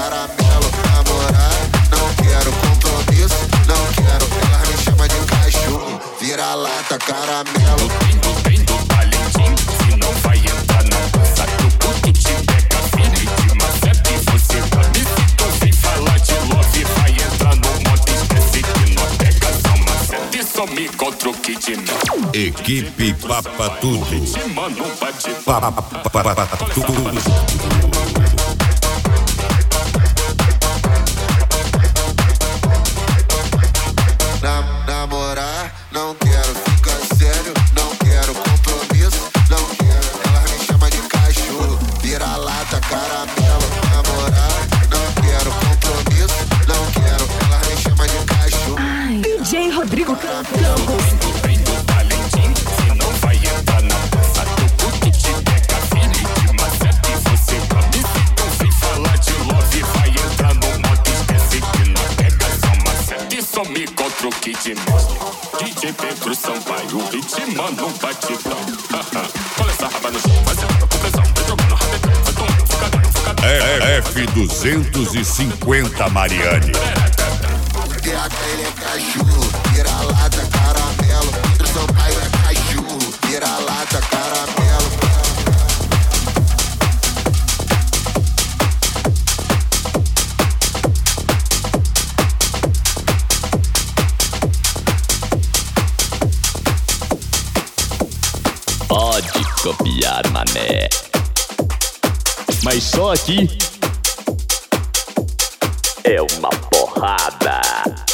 caramelo. Namorar, não quero compromisso, não quero. Ela me chama de cachorro, vira-lata, caramelo. Vem do Valentim, se não vai entrar na dança do puto te pega firme de macete, você sabe. Então vem falar de love, vai entrar no modo esquece que não pega só macete. Some contra o Kid Man. Equipe Papa Tudo. Kid Man não bate Papa Tudo. Namorar, não quero, ficar sério, não quero compromisso, não quero. Ela me chama de cachorro, vira-lata, caramelo. Namorar, não quero compromisso, não quero. Ela me chama de cachorro. Ai, DJ Rodrigo Campos. Vem do Valentim, se não vai entrar na dança do puto te pega firme de macete, você sabe. Então vem falar de love, vai entrar no modo esquece que não pega só macete. Some contra o Kid Man. DJ Pedro Sampaio, o ritmo não bate tão. Olha essa raba no chão, vai sentando com pressão, vai jogando rapidão, vai tomando focadão, F250 Mariane. Ele é cachorro, vira-lata, caramelo. Pedro Sampaio é cachorro, vira-lata, caramelo. Pode copiar, mané, mas só aqui é uma porrada.